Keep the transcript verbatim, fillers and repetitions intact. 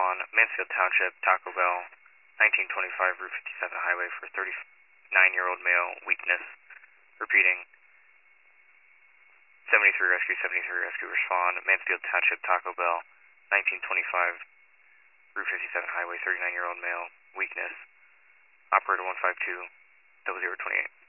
respond. Mansfield Township, Taco Bell, nineteen twenty-five Route fifty-seven Highway for thirty-nine-year-old male, weakness. Repeating. seventy-three Rescue, seventy-three Rescue, respond. Mansfield Township, Taco Bell, nineteen twenty-five Route fifty-seven Highway, thirty-nine-year-old male, weakness. Operator one five two, double zero twenty-eight.